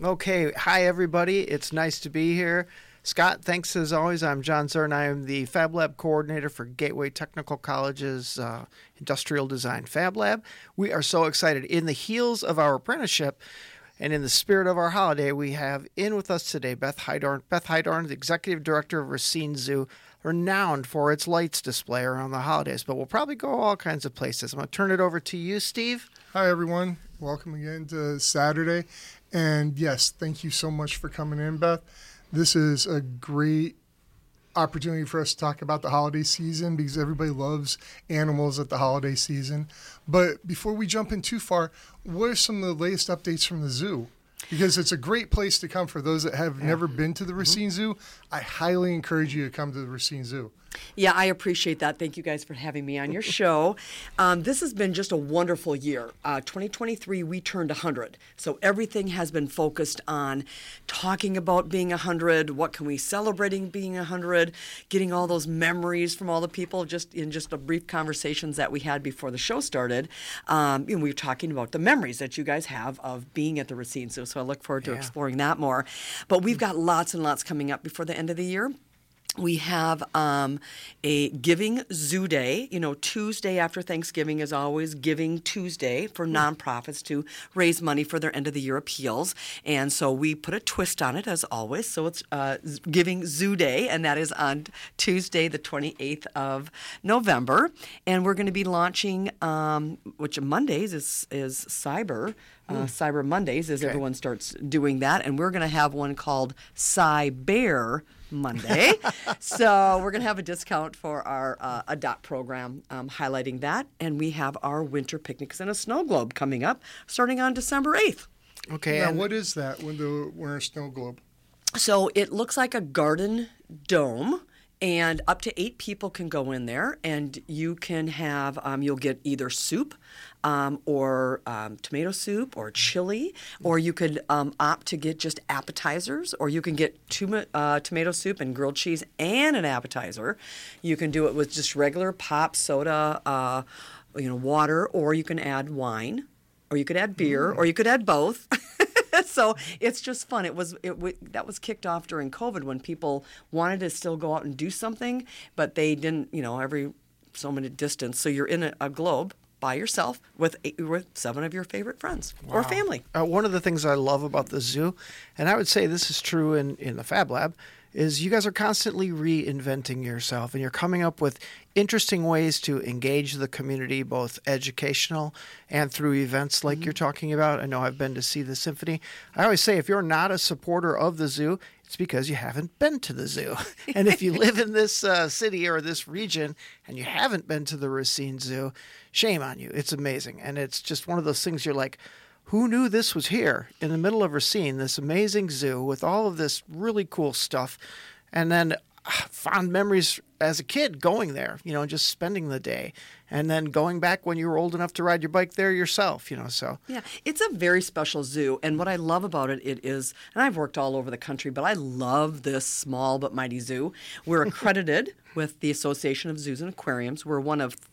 Okay, hi everybody. It's nice to be here. Scott, thanks as always. I'm John Zern. I am the Fab Lab coordinator for Gateway Technical College's Industrial Design Fab Lab. We are so excited. In the heels of our apprenticeship and in the spirit of our holiday, we have in with us today Beth Hydorn. Beth Hydorn, the executive director of Racine Zoo, renowned for its lights display around the holidays, but we'll probably go all kinds of places. I'm going to turn it over to you, Steve. Hi, everyone. Welcome again to Saturday. And yes, thank you so much for coming in, Beth. This is a great opportunity for us to talk about the holiday season because everybody loves animals at the holiday season. But before we jump in too far, what are some of the latest updates from the zoo? Because it's a great place to come for those that have never been to the Racine Zoo. I highly encourage you to come to the Racine Zoo. Yeah, I appreciate that. Thank you guys for having me on your show. This has been just a wonderful year. 2023, we turned 100. So everything has been focused on talking about being 100, what can we celebrating being 100, getting all those memories from all the people just in just the brief conversations that we had before the show started. We were talking about the memories that you guys have of being at the Racine Zoo. So I look forward to exploring that more. But we've got lots and lots coming up before the end of the year. We have a Giving Zoo Day. You know, Tuesday after Thanksgiving is always Giving Tuesday for nonprofits to raise money for their end-of-the-year appeals. And so we put a twist on it, as always. So it's Giving Zoo Day, and that is on Tuesday, the 28th of November. And we're going to be launching, which Mondays is Cyber. Cyber Mondays as everyone starts doing that. And we're going to have one called Cyber Monday. So we're going to have a discount for our Adopt program highlighting that. And we have our winter picnics in a snow globe coming up starting on December 8th. Okay. Now, what is that when the winter snow globe? So it looks like a garden dome. And up to 8 people can go in there, and you can have, you'll get either soup or tomato soup or chili, or you could opt to get just appetizers, or you can get tomato soup and grilled cheese and an appetizer. You can do it with just regular pop, soda, water, or you can add wine, or you could add beer, or you could add both. So it's just fun. That was kicked off during COVID when people wanted to still go out and do something, but they didn't, every so many distance. So you're in a globe by yourself with 7 of your favorite friends or family. One of the things I love about the zoo, and I would say this is true in the Fab Lab, is you guys are constantly reinventing yourself, and you're coming up with interesting ways to engage the community, both educational and through events like you're talking about. I know I've been to see the symphony. I always say if you're not a supporter of the zoo, it's because you haven't been to the zoo. And if you live in this city or this region and you haven't been to the Racine Zoo, shame on you. It's amazing. And it's just one of those things you're like, who knew this was here in the middle of Racine, this amazing zoo with all of this really cool stuff? And then fond memories as a kid going there, just spending the day. And then going back when you were old enough to ride your bike there yourself, so. Yeah, it's a very special zoo. And what I love about it is, and I've worked all over the country, but I love this small but mighty zoo. We're accredited with the Association of Zoos and Aquariums. We're one of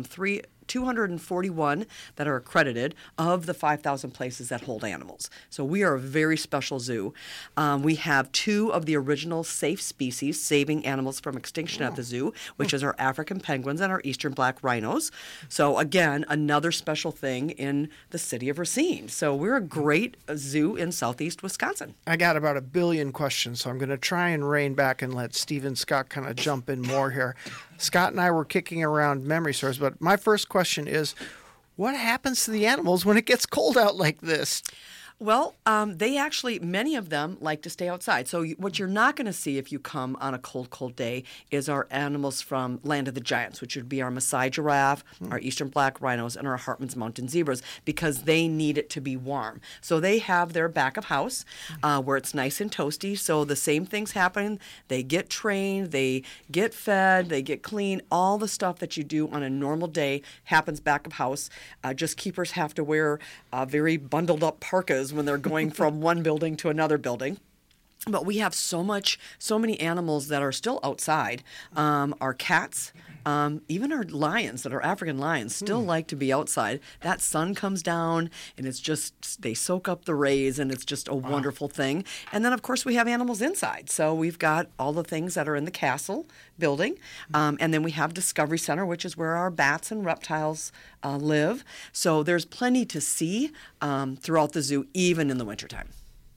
241 that are accredited of the 5,000 places that hold animals. So we are a very special zoo. We have 2 of the original safe species saving animals from extinction at the zoo, which is our African penguins and our eastern black rhinos. So again, another special thing in the city of Racine. So we're a great zoo in southeast Wisconsin. I got about 1 billion questions, so I'm going to try and rein back and let Steve and Scott kind of jump in more here. Scott and I were kicking around memory stories, but my first question is, what happens to the animals when it gets cold out like this? Well, they actually, many of them like to stay outside. So what you're not going to see if you come on a cold, cold day is our animals from Land of the Giants, which would be our Maasai giraffe, our eastern black rhinos, and our Hartman's mountain zebras, because they need it to be warm. So they have their back of house where it's nice and toasty. So the same things happen. They get trained, they get fed, they get clean. All the stuff that you do on a normal day happens back of house. Just keepers have to wear very bundled up parkas when they're going from one building to another building. But we have so many animals that are still outside. Our cats, even our lions that are African lions still like to be outside. That sun comes down and it's just, they soak up the rays and it's just a wonderful thing. And then, of course, we have animals inside. So we've got all the things that are in the castle building. And then we have Discovery Center, which is where our bats and reptiles live. So there's plenty to see throughout the zoo, even in the wintertime.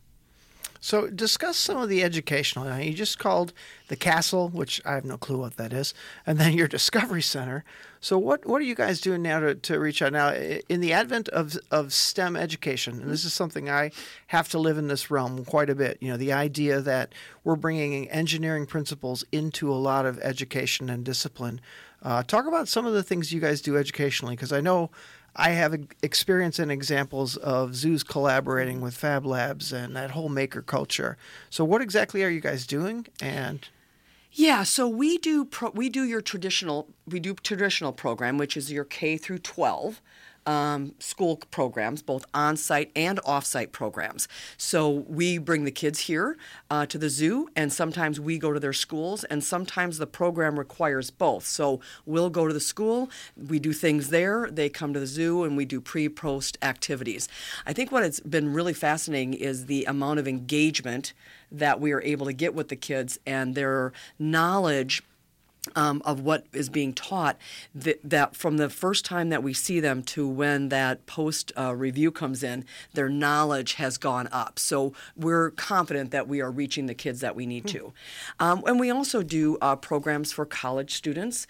So discuss some of the educational. Now, you just called the castle, which I have no clue what that is, and then your Discovery Center. So what are you guys doing now to reach out? Now, in the advent of STEM education, and this is something I have to live in this realm quite a bit, the idea that we're bringing engineering principles into a lot of education and discipline. Talk about some of the things you guys do educationally, because I know I have experience and examples of zoos collaborating with Fab Labs and that whole maker culture. So what exactly are you guys doing? And yeah, so we do traditional program, which is your K through 12 school programs, both on-site and off-site programs. So we bring the kids here to the zoo, and sometimes we go to their schools, and sometimes the program requires both. So we'll go to the school, we do things there, they come to the zoo, and we do pre-post activities. I think what has been really fascinating is the amount of engagement that we are able to get with the kids and their knowledge of what is being taught, that from the first time that we see them to when that post review comes in, their knowledge has gone up. So we're confident that we are reaching the kids that we need to. And we also do programs for college students.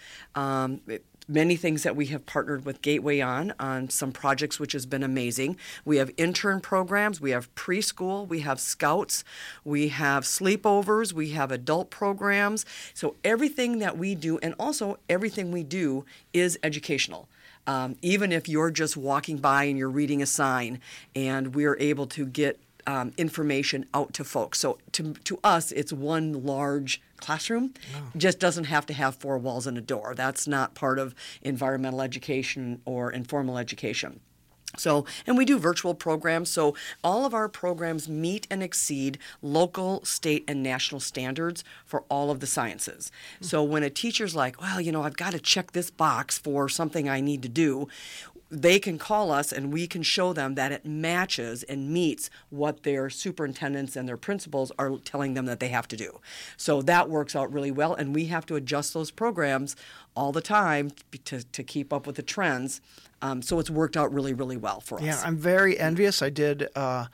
Many things that we have partnered with Gateway on some projects, which has been amazing. We have intern programs, we have preschool, we have scouts, we have sleepovers, we have adult programs. So everything that we do, and also everything we do, is educational. Even if you're just walking by and you're reading a sign, and we're able to get information out to folks. So to us, it's one large classroom. Just doesn't have to have four walls and a door. That's not part of environmental education or informal education. So, and we do virtual programs, so all of our programs meet and exceed local, state, and national standards for all of the sciences. So when a teacher's like, well, I've got to check this box for something I need to do, they can call us and we can show them that it matches and meets what their superintendents and their principals are telling them that they have to do. So that works out really well, and we have to adjust those programs all the time to keep up with the trends. So it's worked out really, really well for us. Yeah, I'm very envious. I did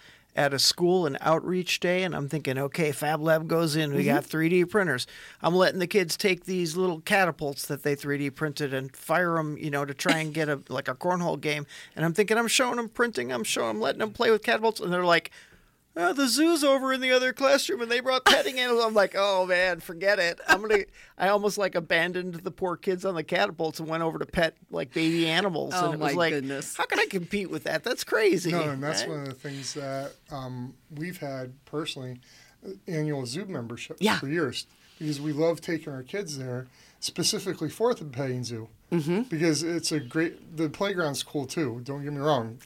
at a school an outreach day, and I'm thinking, okay, Fab Lab goes in, we got 3D printers. I'm letting the kids take these little catapults that they 3D printed and fire them, to try and get a cornhole game. And I'm thinking, I'm showing them printing, I'm letting them play with catapults, and they're like, the zoo's over in the other classroom, and they brought petting animals. I'm like, oh man, forget it. I almost abandoned the poor kids on the catapults and went over to pet baby animals. Oh, and it was my goodness. How can I compete with that? That's crazy. No, and that's one of the things that we've had personally, annual zoo membership for years, because we love taking our kids there specifically for the petting zoo. Because it's the playground's cool too, don't get me wrong.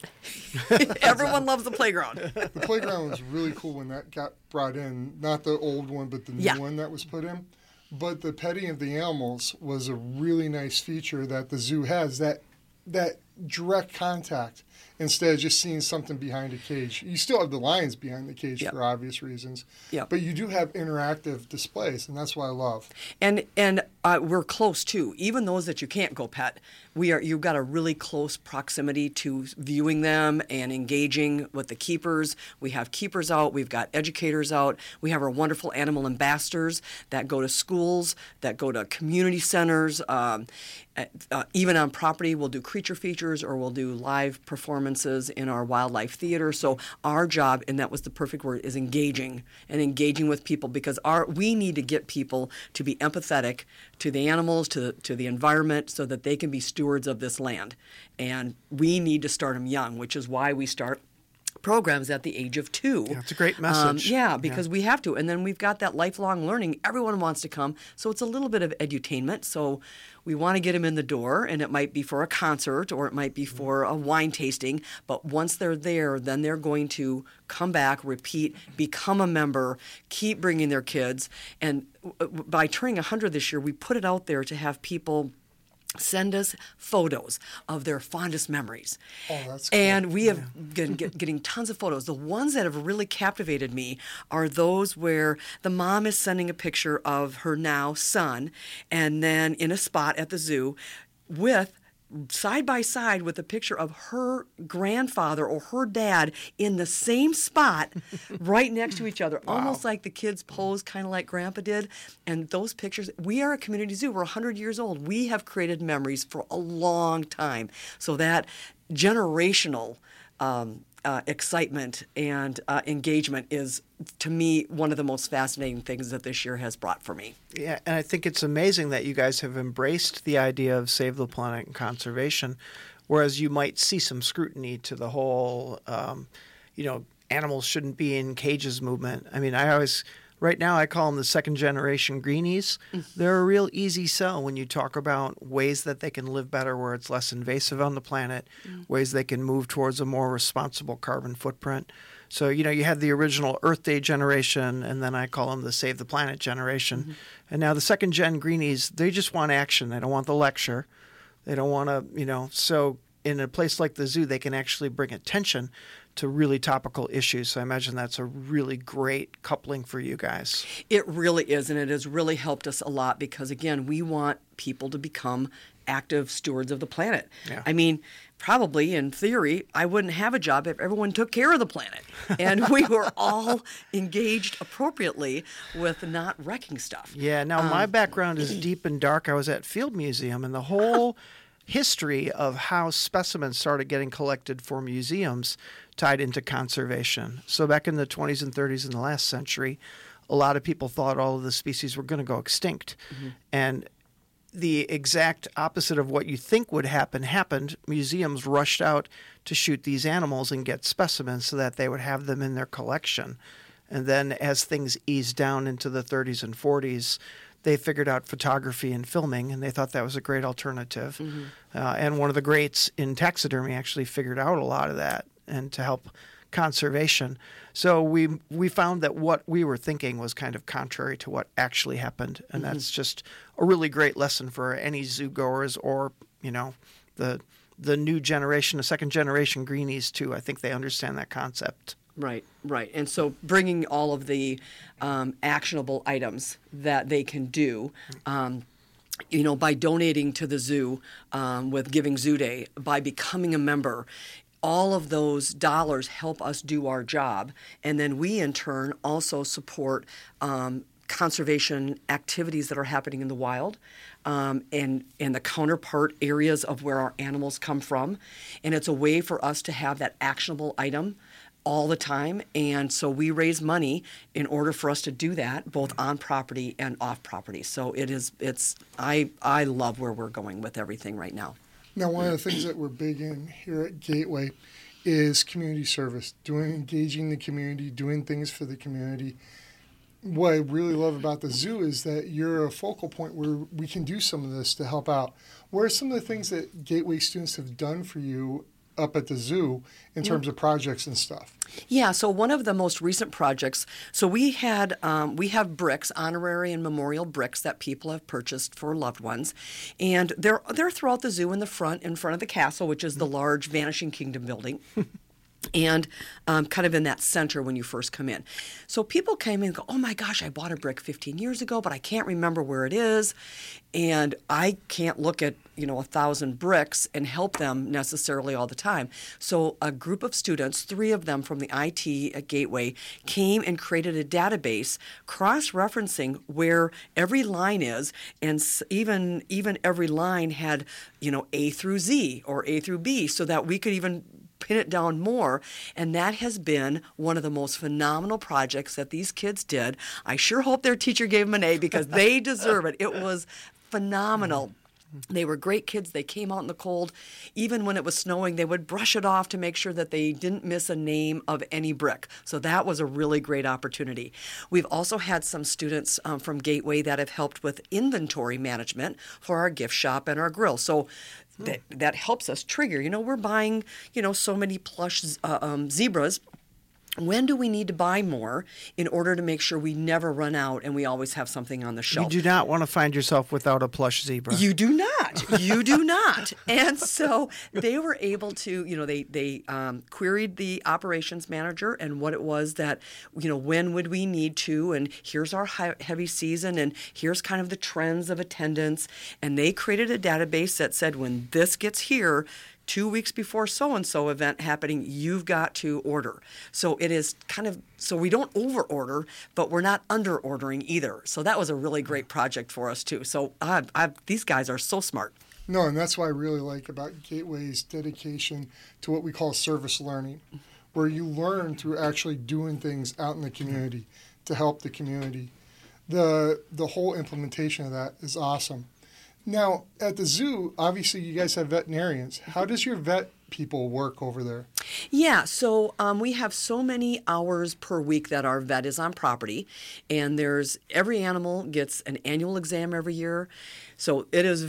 Everyone loves the playground. The playground was really cool when that got brought in, not the old one, but the new one that was put in. But the petting of the animals was a really nice feature that the zoo has, that direct contact instead of just seeing something behind a cage. You still have the lions behind the cage for obvious reasons, but you do have interactive displays, and that's what I love. And we're close too. Even those that you can't go pet, you've got a really close proximity to viewing them and engaging with the keepers. We have keepers out. We've got educators out. We have our wonderful animal ambassadors that go to schools, that go to community centers. Even on property, we'll do creature features or we'll do live performances in our wildlife theater. So our job, and that was the perfect word, is engaging with people, because we need to get people to be empathetic to the animals, to the environment, so that they can be stewards of this land. And we need to start them young, which is why we start programs at the age of 2. Yeah, it's a great message. Because we have to. And then we've got that lifelong learning. Everyone wants to come. So it's a little bit of edutainment. So we want to get them in the door, and it might be for a concert or it might be for a wine tasting. But once they're there, then they're going to come back, repeat, become a member, keep bringing their kids. And by turning 100 this year, we put it out there to have people send us photos of their fondest memories. Oh, that's cool. And we have been getting tons of photos. The ones that have really captivated me are those where the mom is sending a picture of her now son, and then in a spot at the zoo with side by side with a picture of her grandfather or her dad in the same spot right next to each other, almost like the kids posed kind of like Grandpa did. And those pictures, we are a community zoo. We're 100 years old. We have created memories for a long time. So that generational excitement and engagement is, to me, one of the most fascinating things that this year has brought for me. Yeah, and I think it's amazing that you guys have embraced the idea of Save the Planet and conservation, whereas you might see some scrutiny to the whole, animals shouldn't be in cages movement. I mean, right now I call them the second generation greenies. They're a real easy sell when you talk about ways that they can live better where it's less invasive on the planet, ways they can move towards a more responsible carbon footprint. So, you had the original Earth Day generation, and then I call them the Save the Planet generation. And now the second gen greenies, they just want action. They don't want the lecture. They don't want to, so in a place like the zoo, they can actually bring attention to really topical issues. So I imagine that's a really great coupling for you guys. It really is, and it has really helped us a lot because, again, we want people to become active stewards of the planet. Yeah. I mean, probably in theory, I wouldn't have a job if everyone took care of the planet and we were all engaged appropriately with not wrecking stuff. Yeah, now my background is deep and dark. I was at Field Museum, and the whole history of how specimens started getting collected for museums tied into conservation. So back in the 20s and 30s in the last century, a lot of people thought all of the species were going to go extinct. And the exact opposite of what you think would happen happened. Museums rushed out to shoot these animals and get specimens so that they would have them in their collection. And then as things eased down into the 30s and 40s, they figured out photography and filming, and they thought that was a great alternative. And one of the greats in taxidermy actually figured out a lot of that and to help conservation. So we found that what we were thinking was kind of contrary to what actually happened, and that's just a really great lesson for any zoo goers or the new generation, the second generation greenies too. I think they understand that concept. Right. And so bringing all of the actionable items that they can do, by donating to the zoo with Giving Zoo Day, by becoming a member, all of those dollars help us do our job. And then we, in turn, also support conservation activities that are happening in the wild and the counterpart areas of where our animals come from. And it's a way for us to have that actionable item all the time. And so we raise money in order for us to do that, both on property and off property. So I love where we're going with everything right now. Now, one of the things that we're big in here at Gateway is community service, engaging the community, doing things for the community. What I really love about the zoo is that you're a focal point where we can do some of this to help out. What are some of the things that Gateway students have done for you up at the zoo in terms of projects and stuff? Yeah, so one of the most recent projects, so we have bricks, honorary and memorial bricks that people have purchased for loved ones, and they're throughout the zoo in front of the castle, which is the large Vanishing Kingdom building. And kind of in that center when you first come in. So people came in and go, oh my gosh, I bought a brick 15 years ago, but I can't remember where it is. And I can't look at, 1,000 bricks and help them necessarily all the time. So a group of students, 3 of them from the IT at Gateway, came and created a database cross-referencing where every line is, and even every line had, A through Z or A through B, so that we could even pin it down more. And that has been one of the most phenomenal projects that these kids did. I sure hope their teacher gave them an A because they deserve it. It was phenomenal. They were great kids. They came out in the cold. Even when it was snowing, they would brush it off to make sure that they didn't miss a name of any brick. So that was a really great opportunity. We've also had some students from Gateway that have helped with inventory management for our gift shop and our grill. So that helps us trigger. We're buying, so many plush zebras. When do we need to buy more in order to make sure we never run out and we always have something on the shelf? You do not want to find yourself without a plush zebra. You do not. You do not. And so they were able to, they queried the operations manager and what it was that, when would we need to, and here's our heavy season, and here's kind of the trends of attendance. And they created a database that said, when this gets here, 2 weeks before so-and-so event happening, you've got to order. So it is so we don't over-order, but we're not under-ordering either. So that was a really great project for us, too. So these guys are so smart. No, and that's what I really like about Gateway's dedication to what we call service learning, where you learn through actually doing things out in the community to help the community. The whole implementation of that is awesome. Now, at the zoo, obviously you guys have veterinarians. How does your vet people work over there? Yeah, so we have so many hours per week that our vet is on property, and every animal gets an annual exam every year. So it is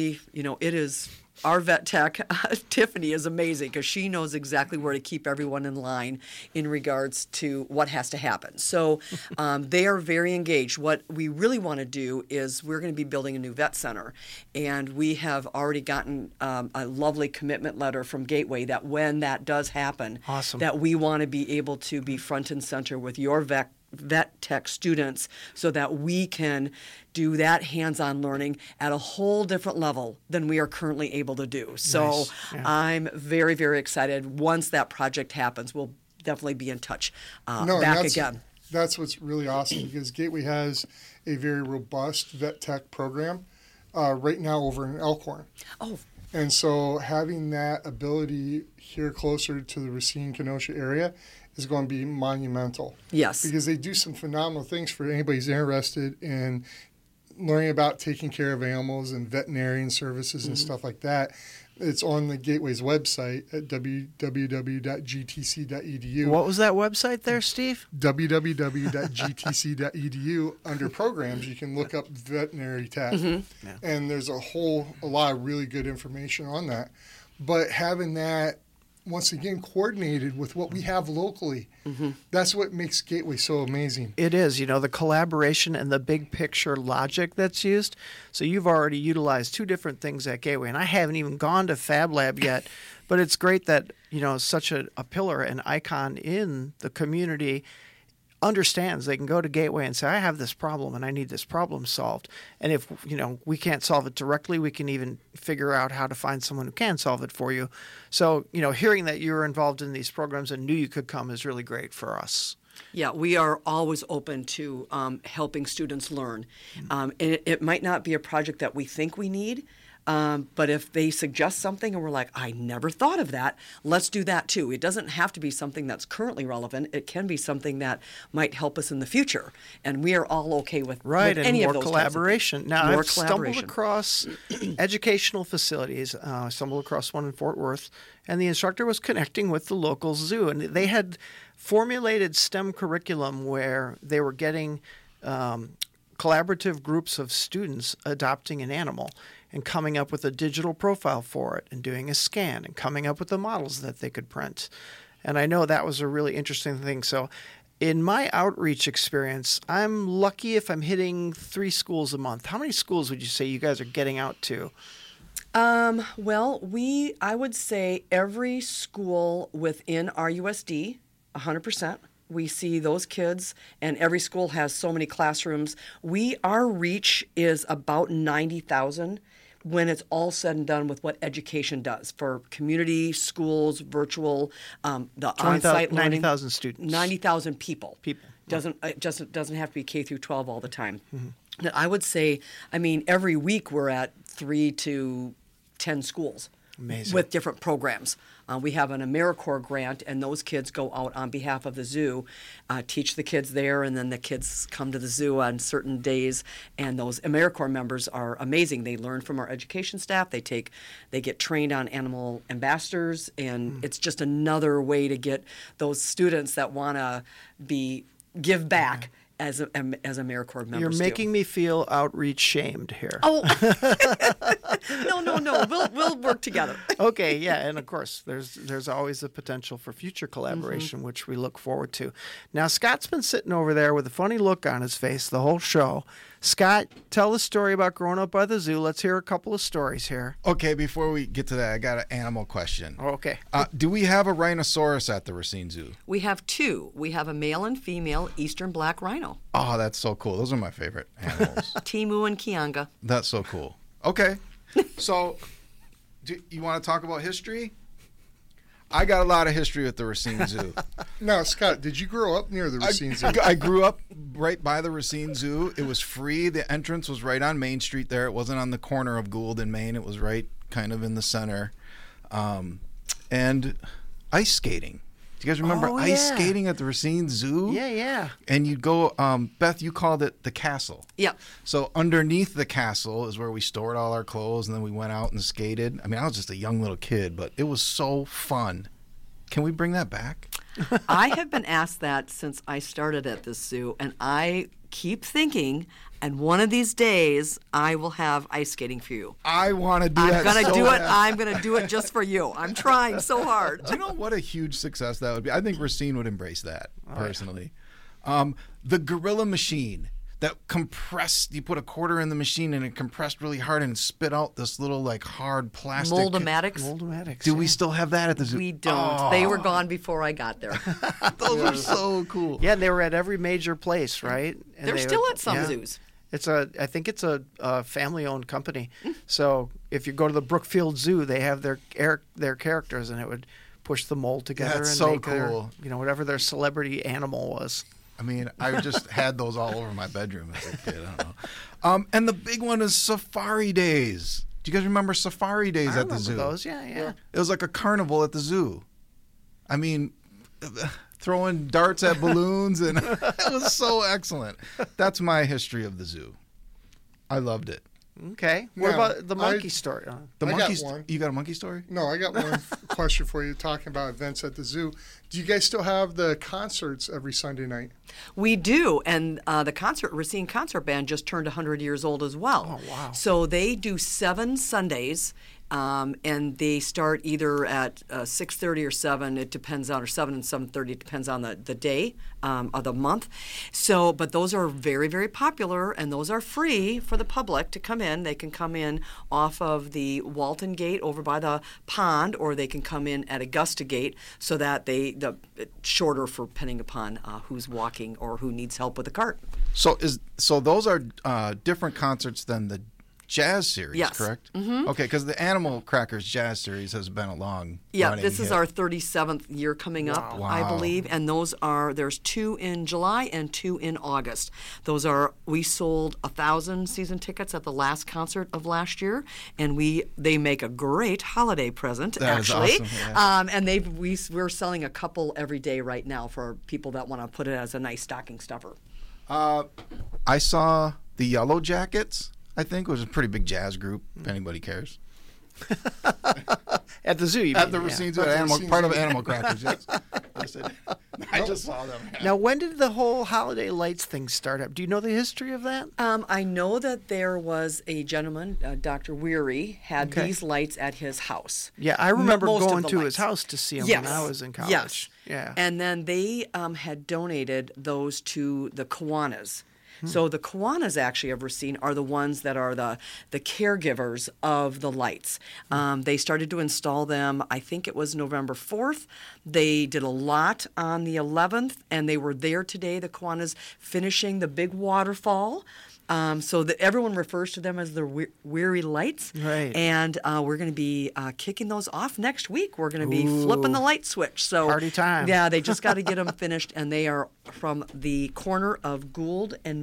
our vet tech, Tiffany, is amazing because she knows exactly where to keep everyone in line in regards to what has to happen. So they are very engaged. What we really want to do is we're going to be building a new vet center, and we have already gotten a lovely commitment letter from Gateway that when that does happen, awesome, that we want to be able to be front and center with your vet tech students so that we can do that hands-on learning at a whole different level than we are currently able to do. So nice. Yeah. I'm very, very excited. Once that project happens, we'll definitely be in touch back again. That's what's really awesome because Gateway has a very robust vet tech program right now over in Elkhorn. Oh. And so having that ability here closer to the Racine-Kenosha area is going to be monumental. Yes. Because they do some phenomenal things for anybody who's interested in learning about taking care of animals and veterinarian services and stuff like that. It's on the Gateway's website at www.gtc.edu. What was that website there, Steve? www.gtc.edu. Under programs, you can look up veterinary tech. Mm-hmm. Yeah. And there's a lot of really good information on that. But having that, once again, coordinated with what we have locally. Mm-hmm. That's what makes Gateway so amazing. It is, the collaboration and the big picture logic that's used. So you've already utilized two different things at Gateway, and I haven't even gone to Fab Lab yet, but it's great that, such a pillar and icon in the community understands they can go to Gateway and say, I have this problem and I need this problem solved. And if, we can't solve it directly, we can even figure out how to find someone who can solve it for you. So, hearing that you're involved in these programs and knew you could come is really great for us. Yeah, we are always open to helping students learn. And it might not be a project that we think we need, but if they suggest something and we're like, I never thought of that, let's do that too. It doesn't have to be something that's currently relevant. It can be something that might help us in the future. And we are all okay with any of those collaboration. Now, more I've stumbled across educational facilities. I stumbled across one in Fort Worth, and the instructor was connecting with the local zoo. And they had formulated STEM curriculum where they were getting collaborative groups of students adopting an animal and coming up with a digital profile for it and doing a scan and coming up with the models that they could print. And I know that was a really interesting thing. So in my outreach experience, I'm lucky if I'm hitting 3 schools a month. How many schools would you say you guys are getting out to? Well, I would say every school within RUSD, 100%. We see those kids, and every school has so many classrooms. Our reach is about 90,000 when it's all said and done with what education does for community, schools, virtual, the on-site learning. 90,000 students. 90,000 people. It doesn't have to be K through 12 all the time. Mm-hmm. I would say, every week we're at 3 to 10 schools. Amazing. with different programs. We have an AmeriCorps grant, and those kids go out on behalf of the zoo, teach the kids there, and then the kids come to the zoo on certain days. And those AmeriCorps members are amazing. They learn from our education staff. They get trained on animal ambassadors, and it's just another way to get those students that want to give back. As AmeriCorps members. You're making me feel outreach shamed here. Oh, no. We'll work together. Okay, yeah, and of course, there's always the potential for future collaboration, which we look forward to. Now, Scott's been sitting over there with a funny look on his face the whole show. Scott, tell the story about growing up by the zoo. Let's hear a couple of stories here. Okay, before we get to that, I got an animal question. Oh, okay. Do we have a rhinoceros at the Racine Zoo? We have two. We have a male and female eastern black rhino, Oh, that's so cool. Those are my favorite animals. Timu and Kianga. That's so cool. Okay, so do you want to talk about history? I got a lot of history at the Racine Zoo. Now, Scott, did you grow up near the Racine Zoo? I grew up right by the Racine Zoo. It was free. The entrance was right on Main Street there. It wasn't on the corner of Gould and Main. It was right kind of in the center. And ice skating. Do you guys remember ice skating at the Racine Zoo? Yeah. And you'd go, Beth, you called it the castle. Yep. So underneath the castle is where we stored all our clothes, and then we went out and skated. I mean, I was just a young little kid, but it was so fun. Can we bring that back? I have been asked that since I started at this zoo, and I keep thinking, and one of these days I will have ice skating for you. I want to do I'm that gonna so do it. bad. I'm gonna do it just for you. I'm trying so hard. Do you know what a huge success that would be? I think Racine would embrace that, personally. The Gorilla Machine. That compressed, you put a quarter in the machine and it compressed really hard and spit out this little like hard plastic. Mold-O-Matics. Mold-O-Matics. Do we still have that at the zoo? We don't. They were gone before I got there. Those are so cool. Yeah, they were at every major place, right? And They're they still would- at some yeah. zoos. I think it's a family-owned company. So if you go to the Brookfield Zoo, they have their characters, and it would push the mold together That's and so make cool. their, whatever their celebrity animal was. I mean, I just had those all over my bedroom as a kid. I don't know. And the big one is Safari Days. Do you guys remember Safari Days I at the remember zoo? those. Yeah. It was like a carnival at the zoo. I mean, throwing darts at balloons, and it was so excellent. That's my history of the zoo. I loved it. Okay. What Now, about the monkey story? The I got monkey. one. You got a monkey story? No, I got one question for you talking about events at the zoo. Do you guys still have the concerts every Sunday night? We do, and the Racine Concert Band just turned 100 years old as well. Oh, wow. So they do 7 Sundays, and they start either at 6:30 or 7. It depends on, or 7 and 7:30. It depends on the day of the month. So, but those are very, very popular, and those are free for the public to come in. They can come in off of the Walton Gate over by the pond, or they can come in at Augusta Gate, so that it's shorter for depending upon who's walking or who needs help with the cart. So those are different concerts than the jazz series, Yes. correct? Mm-hmm. Okay, because the Animal Crackers jazz series has been a long running This is hit. our 37th year coming up, I Wow. believe, and there's 2 in July and 2 in August. We sold 1,000 season tickets at the last concert of last year, and they make a great holiday present, That is actually. awesome, yeah. And we're selling a couple every day right now for people that want to put it as a nice stocking stuffer. I saw the Yellow Jackets, I think, was a pretty big jazz group, if anybody cares. At the zoo, you At mean, the yeah. Racine Zoo, At the Animal, Racine part of Zoo. Animal Crackers, yes. I just saw them. Now, when did the whole holiday lights thing start up? Do you know the history of that? I know that there was a gentleman, Dr. Weary, had Okay. these lights at his house. Yeah, I remember Most of going the to lights. his house to see him Yes. when I was in college. Yes. Yeah. And then they had donated those to the Kiwanis. So the Kiwanis actually of Racine are the ones that are the caregivers of the lights. They started to install them, I think it was November 4th. They did a lot on the 11th, and they were there today, the Kiwanis, finishing the big waterfall. So that everyone refers to them as the Weary Lights. Right. And we're going to be kicking those off next week. We're going to be flipping the light switch. So Party time. Yeah, they just got to get them finished, and they are from the corner of Gould and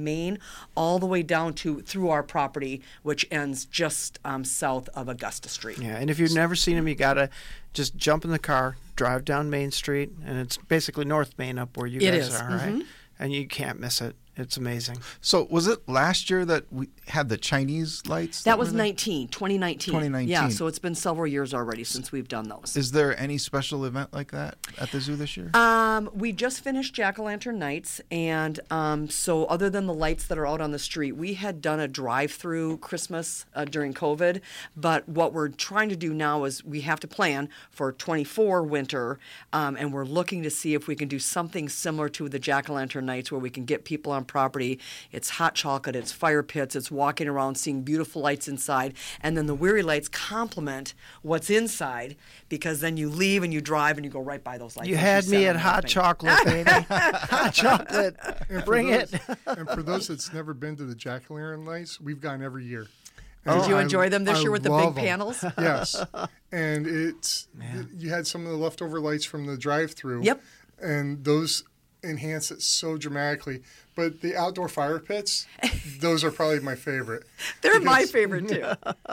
in Maine, all the way down to through our property, which ends just south of Augusta Street. Yeah, and if you've never seen them, you got to just jump in the car, drive down Main Street, and it's basically North Main up where you guys are, right? And you can't miss it. It's amazing. So was it last year that we had the Chinese lights? That was were there? 2019. 2019. Yeah, so it's been several years already since we've done those. Is there any special event like that at the zoo this year? We just finished Jack-o'-lantern nights, and so other than the lights that are out on the street, we had done a drive-through Christmas during COVID, but what we're trying to do now is we have to plan for 24 winter, and we're looking to see if we can do something similar to the Jack-o'-lantern nights where we can get people on property. It's hot chocolate, it's fire pits, it's walking around seeing beautiful lights inside, and then the Weary lights complement what's inside, because then you leave and you drive and you go right by those lights. You like had said me on at the hot opening. chocolate, baby. Hot chocolate. Bring it. And for those that's never been to the Jack-o'-lantern lights, we've gone every year. Did you And enjoy them this I year with the big love 'em. panels? Yes. And you had some of the leftover lights from the drive-through. Yep. And those enhance it so dramatically. But the outdoor fire pits, those are probably my favorite. They're my favorite too.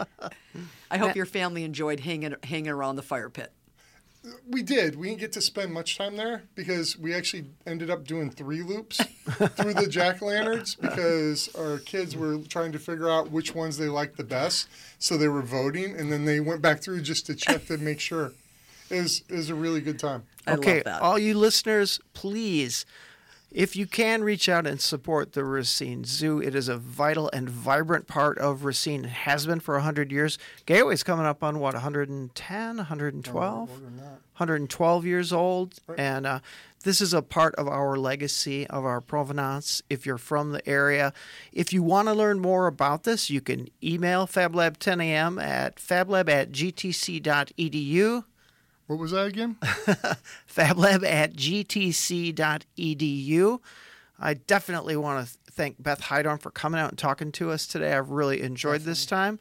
I hope your family enjoyed hanging around the fire pit. We did. We didn't get to spend much time there because we actually ended up doing 3 loops through the jack-o'-lanterns because our kids were trying to figure out which ones they liked the best. So they were voting, and then they went back through just to check to make sure. It was a really good time. I Okay, love that. all you listeners, please, if you can, reach out and support the Racine Zoo. It is a vital and vibrant part of Racine. It has been for 100 years. Gateway's coming up on, 110, 112? 112 years old. Right. And this is a part of our legacy, of our provenance, if you're from the area. If you want to learn more about this, you can email FabLab 10 a.m. at fablab@gtc.edu. What was that again? fablab@gtc.edu. I definitely want to thank Beth Heidorn for coming out and talking to us today. I've really enjoyed this time.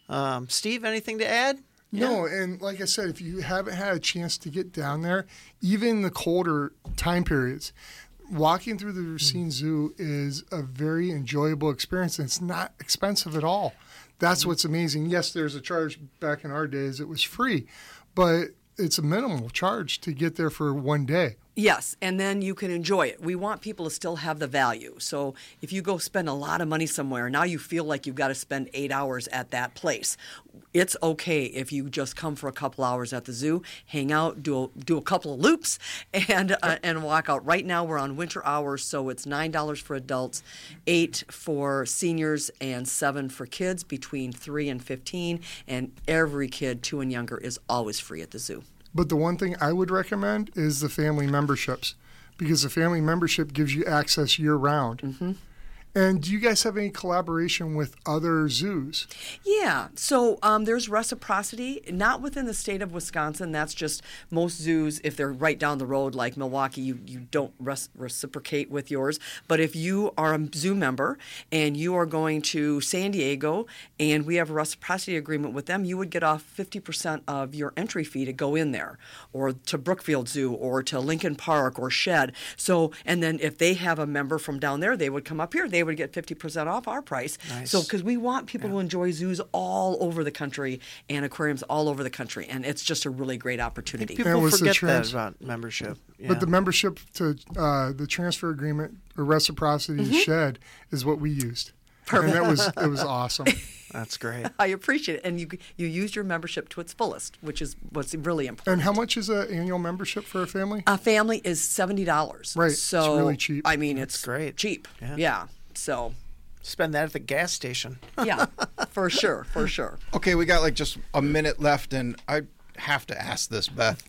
Steve, anything to add? No, and like I said, if you haven't had a chance to get down there, even in the colder time periods, walking through the Racine Zoo is a very enjoyable experience, and it's not expensive at all. That's what's amazing. Yes, there's a charge. Back in our days, it was free, but it's a minimal charge to get there for one day. Yes, and then you can enjoy it. We want people to still have the value. So if you go spend a lot of money somewhere, now you feel like you've got to spend 8 hours at that place. It's okay if you just come for a couple hours at the zoo, hang out, do a couple of loops, and walk out. Right now we're on winter hours, so it's $9 for adults, $8 for seniors, and $7 for kids between 3 and 15. And every kid 2 and younger is always free at the zoo. But the one thing I would recommend is the family memberships, because the family membership gives you access year-round. Mm-hmm. And do you guys have any collaboration with other zoos? Yeah, so there's reciprocity, not within the state of Wisconsin. That's just most zoos, if they're right down the road like Milwaukee, you don't reciprocate with yours. But if you are a zoo member and you are going to San Diego and we have a reciprocity agreement with them, you would get off 50% of your entry fee to go in there, or to Brookfield Zoo, or to Lincoln Park, or Shed. So, and then if they have a member from down there, they would come up here. They would get 50% off our price. Nice. So, because we want people to enjoy zoos all over the country and aquariums all over the country, and it's just a really great opportunity. People was the forget that trans- about membership. Yeah. But the membership to the transfer agreement or reciprocity Shed is what we used. Perfect. And it was awesome. That's great. I appreciate it, and you use your membership to its fullest, which is what's really important. And how much is an annual membership for a family? A family is $70. Right, So it's really cheap. I mean, it's great. cheap. Yeah. Yeah. So Spend that at the gas station. yeah, for sure. Okay, we got like just a minute left, and I have to ask this, Beth.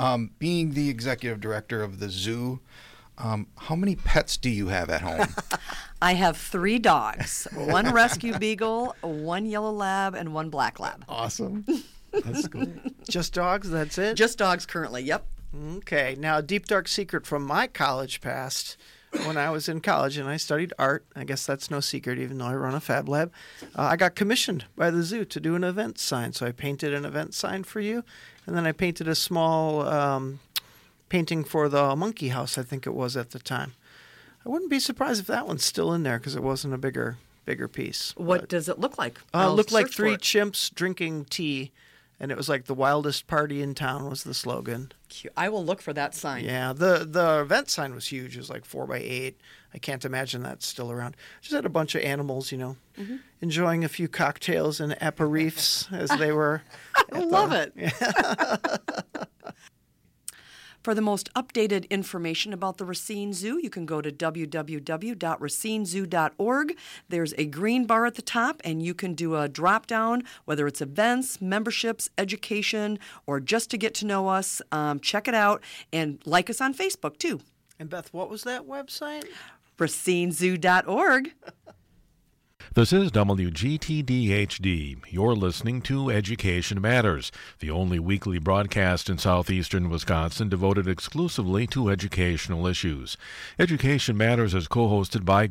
Being the executive director of the zoo, how many pets do you have at home? I have 3 dogs: 1 rescue beagle, 1 yellow lab, and 1 black lab. Awesome. That's cool. Just dogs, that's it? Just dogs currently. Yep. Okay. Now, a deep, dark secret from my college past. When I was in college and I studied art, I guess that's no secret, even though I run a Fab Lab, I got commissioned by the zoo to do an event sign. So I painted an event sign for you, and then I painted a small painting for the monkey house, I think it was at the time. I wouldn't be surprised if that one's still in there because it wasn't a bigger piece. What does it look like? It I'll looked like search for 3 it. chimps drinking tea, and it was like the wildest party in town was the slogan. Cute. I will look for that sign. Yeah, the event sign was huge. It was like 4x8. I can't imagine that's still around. Just had a bunch of animals, enjoying a few cocktails and aperitifs as they were. I love it. For the most updated information about the Racine Zoo, you can go to www.racinezoo.org. There's a green bar at the top, and you can do a drop-down, whether it's events, memberships, education, or just to get to know us. Check it out, and like us on Facebook, too. And Beth, what was that website? racinezoo.org. This is WGTD-HD. You're listening to Education Matters, the only weekly broadcast in southeastern Wisconsin devoted exclusively to educational issues. Education Matters is co-hosted by